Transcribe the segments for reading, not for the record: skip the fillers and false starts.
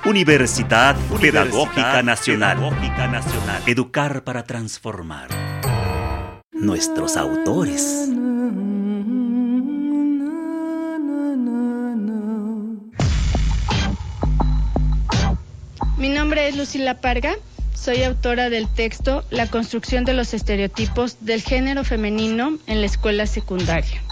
Universidad Pedagógica Nacional. Educar para transformar. Nuestros autores. Mi nombre es Lucila Parga. Soy autora del texto La construcción de los estereotipos del género femenino en la escuela secundaria.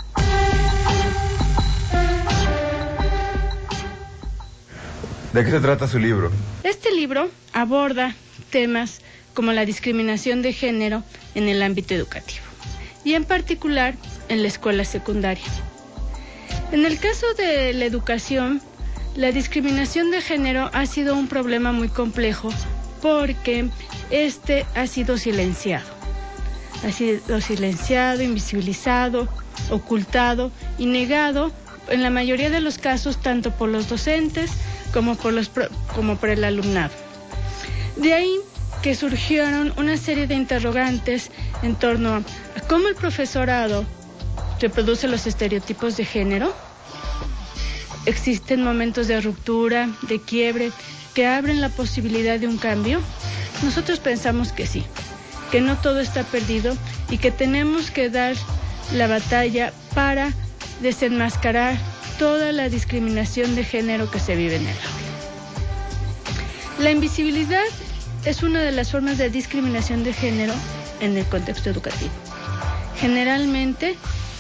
¿De qué se trata su libro? Este libro aborda temas como la discriminación de género en el ámbito educativo y en particular en la escuela secundaria. En el caso de la educación, la discriminación de género ha sido un problema muy complejo porque este ha sido silenciado. Ha sido silenciado, invisibilizado, ocultado y negado en la mayoría de los casos tanto por los docentes como por el alumnado. De ahí que surgieron una serie de interrogantes en torno a cómo el profesorado reproduce los estereotipos de género. ¿Existen momentos de ruptura, de quiebre, que abren la posibilidad de un cambio? Nosotros pensamos que sí, que no todo está perdido y que tenemos que dar la batalla para desenmascarar toda la discriminación de género que se vive en el aula. La invisibilidad es una de las formas de discriminación de género en el contexto educativo. Generalmente,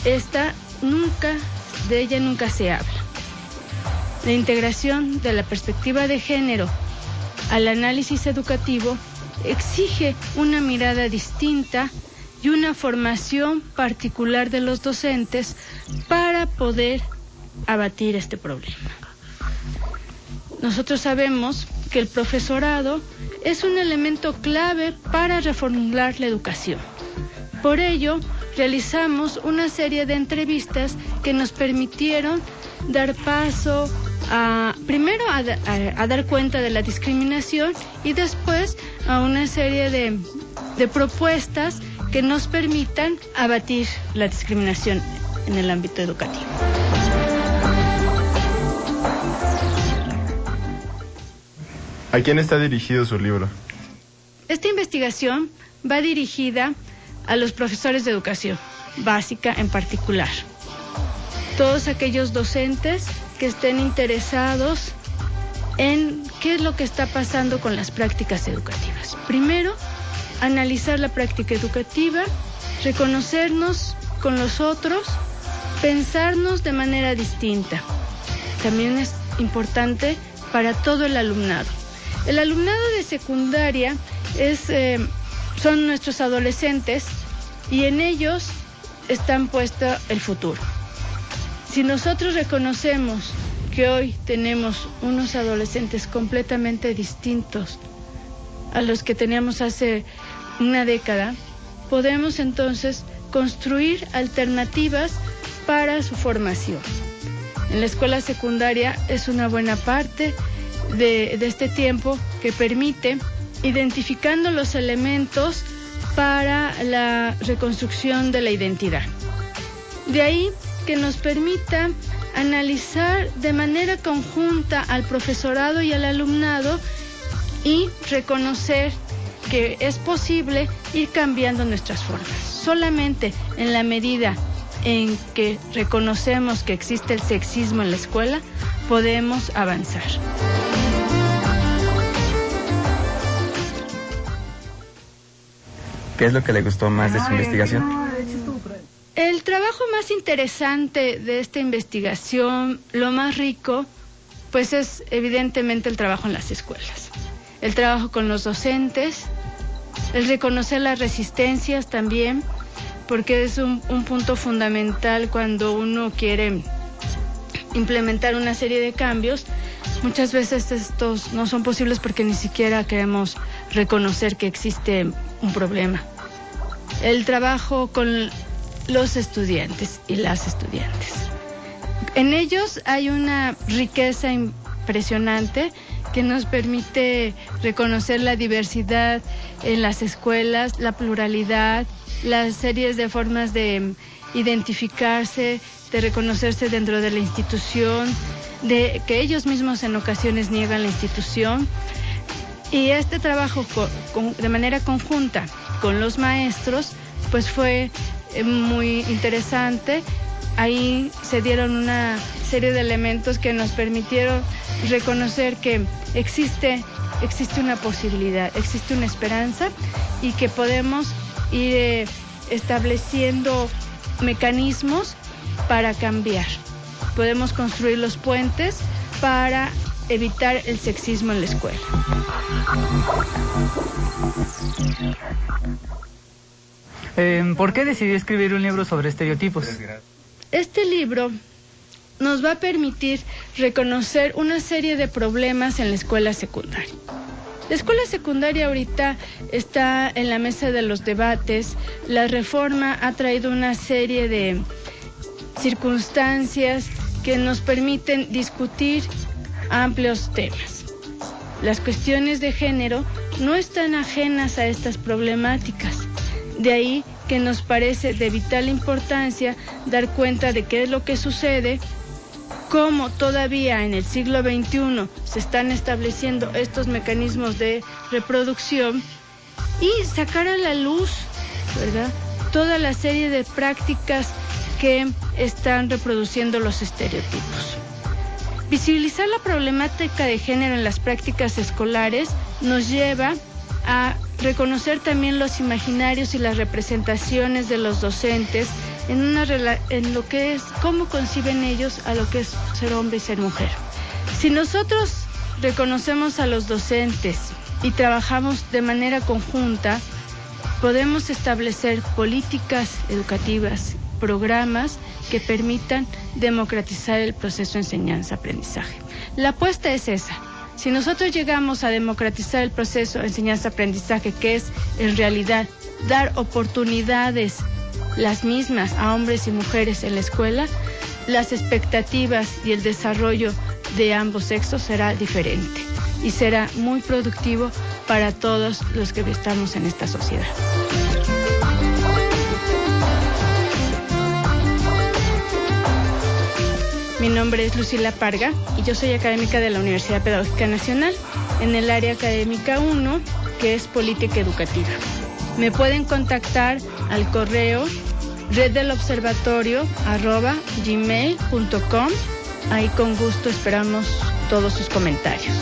de ella nunca se habla. La integración de la perspectiva de género al análisis educativo exige una mirada distinta y una formación particular de los docentes para poder abatir este problema. Nosotros sabemos que el profesorado es un elemento clave para reformular la educación. Por ello, realizamos una serie de entrevistas que nos permitieron dar paso primero a dar cuenta de la discriminación y después a una serie de propuestas que nos permitan abatir la discriminación en el ámbito educativo. ¿A quién está dirigido su libro? Esta investigación va dirigida a los profesores de educación básica en particular. Todos aquellos docentes que estén interesados en qué es lo que está pasando con las prácticas educativas. Primero, analizar la práctica educativa, reconocernos con los otros, pensarnos de manera distinta. También es importante para todo el alumnado. El alumnado de secundaria son nuestros adolescentes y en ellos están puesto el futuro. Si nosotros reconocemos que hoy tenemos unos adolescentes completamente distintos a los que teníamos hace una década, podemos entonces construir alternativas para su formación. En la escuela secundaria es una buena parte de este tiempo que permite, identificando los elementos para la reconstrucción de la identidad. De ahí que nos permita analizar de manera conjunta al profesorado y al alumnado y reconocer que es posible ir cambiando nuestras formas. Solamente en la medida en que reconocemos que existe el sexismo en la escuela, podemos avanzar. ¿Qué es lo que le gustó más de su investigación? El trabajo más interesante de esta investigación, lo más rico, pues es evidentemente el trabajo en las escuelas. El trabajo con los docentes, el reconocer las resistencias también, porque es un punto fundamental cuando uno quiere implementar una serie de cambios. Muchas veces estos no son posibles porque ni siquiera queremos reconocer que existe un problema. El trabajo con los estudiantes y las estudiantes. En ellos hay una riqueza impresionante que nos permite reconocer la diversidad en las escuelas, la pluralidad, las series de formas de identificarse, de reconocerse dentro de la institución, de que ellos mismos en ocasiones niegan la institución. Y este trabajo de manera conjunta con los maestros, pues fue muy interesante. Ahí se dieron una serie de elementos que nos permitieron reconocer que existe una posibilidad, existe una esperanza y que podemos ir estableciendo mecanismos para cambiar. Podemos construir los puentes para evitar el sexismo en la escuela. ¿Por qué decidió escribir un libro sobre estereotipos? Este libro nos va a permitir reconocer una serie de problemas en la escuela secundaria. La escuela secundaria ahorita está en la mesa de los debates. La reforma ha traído una serie de circunstancias que nos permiten discutir amplios temas. Las cuestiones de género no están ajenas a estas problemáticas. De ahí que nos parece de vital importancia dar cuenta de qué es lo que sucede, cómo todavía en el siglo XXI se están estableciendo estos mecanismos de reproducción y sacar a la luz, ¿verdad?, toda la serie de prácticas que están reproduciendo los estereotipos. Visibilizar la problemática de género en las prácticas escolares nos lleva a reconocer también los imaginarios y las representaciones de los docentes en lo que es, cómo conciben ellos a lo que es ser hombre y ser mujer. Si nosotros reconocemos a los docentes y trabajamos de manera conjunta, podemos establecer políticas educativas, programas que permitan democratizar el proceso de enseñanza-aprendizaje. La apuesta es esa. Si nosotros llegamos a democratizar el proceso de enseñanza-aprendizaje, que es en realidad dar oportunidades las mismas a hombres y mujeres en la escuela, las expectativas y el desarrollo de ambos sexos será diferente y será muy productivo para todos los que estamos en esta sociedad. Mi nombre es Lucila Parga y yo soy académica de la Universidad Pedagógica Nacional en el área académica 1, que es política educativa. Me pueden contactar al correo reddelobservatorio@gmail.com. Ahí con gusto esperamos todos sus comentarios.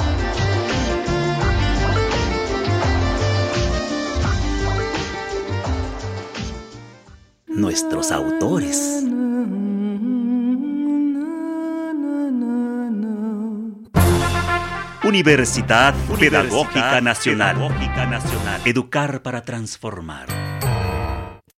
Nuestros autores. Universidad Pedagógica Nacional. Educar para transformar.